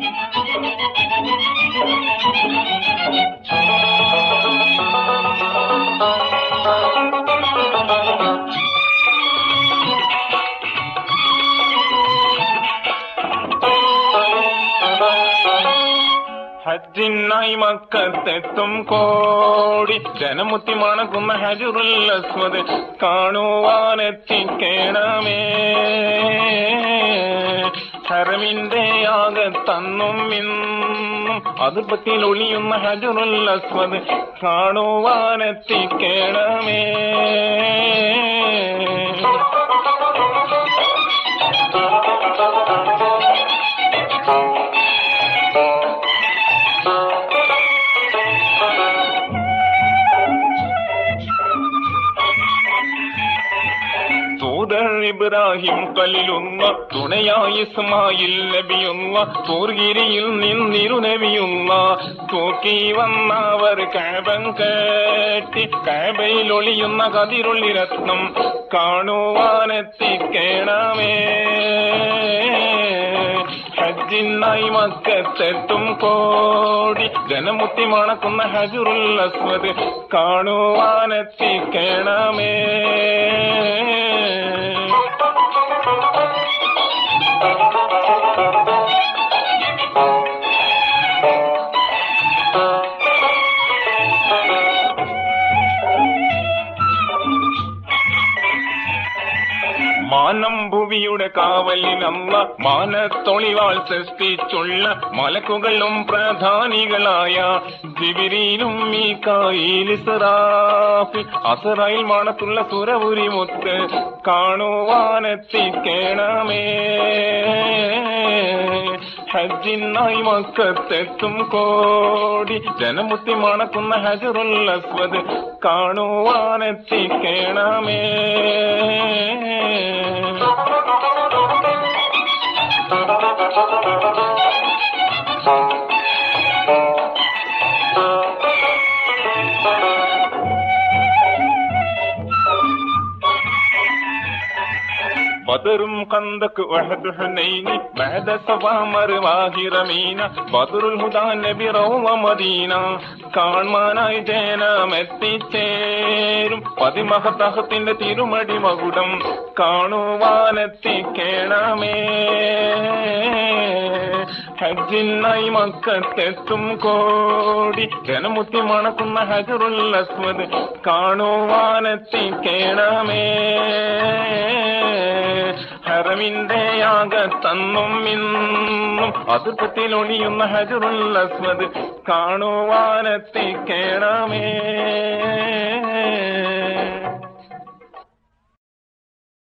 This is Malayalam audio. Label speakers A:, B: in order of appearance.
A: ഹജ്ജിനായി മക്കത്തെത്തും കോടി ജനമുത്തി മണക്കുന്ന ഹജറുൽ അസ്വദ് കാണുവാനെത്തിക്കണമേ. ഹറമിന്റെ ആകത്തന്നും ഇന്നും അതുപത്തിൽ ഒളിയുന്ന ഹജറുൽ അസ്വദ് കാണുവാനെത്തിക്കണമേ. ഇബ്രാഹിം ഖലീലുള്ള തുണയായി ഇസ്മായിൽ നബിയുള്ള തൂർഗിരിയിൽ നിന്നിരു നബിയുള്ള തൂക്കി വന്നവർ കഅബം കെട്ടി കഅബയിൽ ഒളിയുന്ന കതിരുള്ളി രത്നം കാണുവാനെത്തിക്കണമേ. ഹജ്ജിനായി മക്കത്തെത്തും കോടി ജനമുത്തി മണക്കുന്ന ഹജറുൽ അസ്വദ് കാണുവാനെത്തിക്കണമേ. മാനം ഭൂമിയുടെ കാവലിനല്ല മാനത്തൊളിവാൾ സൃഷ്ടിച്ചുള്ള മലക്കുകളും പ്രധാനികളായ ജിബ്രീലും മീകായിൽ ഇസ്രാഫീൽ അസ്റായിൽ മണത്തുള്ള സുരപുരി മുത്ത് കാണുവാനെത്തിക്കണമേ. ഹജ്ജിനായി മക്കത്തെത്തും കോടി ജനമുത്തി മണക്കുന്ന ഹജറുൽ അസ്വദ് കാണുവാനെത്തിക്കണമേ. ബദറും ഖന്ദഖ് വഹദ് ഹുനൈനി ബഅദ സഫ മർവാഹി റമീന ബദറുൽ ഹുദാ നബി റൗള മദീന കാണാനായി ജനമെത്തിച്ചേരും പതിമഹതഹത്തിന്റെ തിരുമടി മകുടം കാണുവാനെത്തിക്കണമേ. ഹജ്ജിനായി മക്കത്തെത്തും കോടി ജനമുത്തി മണക്കുന്ന ഹജറുൽ അസ്വദ് കാണുവാനെത്തിക്കണമേ. ഹറമിന്റെ ആകത്തന്നും ഇന്നും അതുപത്തിൽ ഒളിയുന്ന ഹജറുൽ അസ്വദ് കാണുവാനെത്തിക്കണമേ.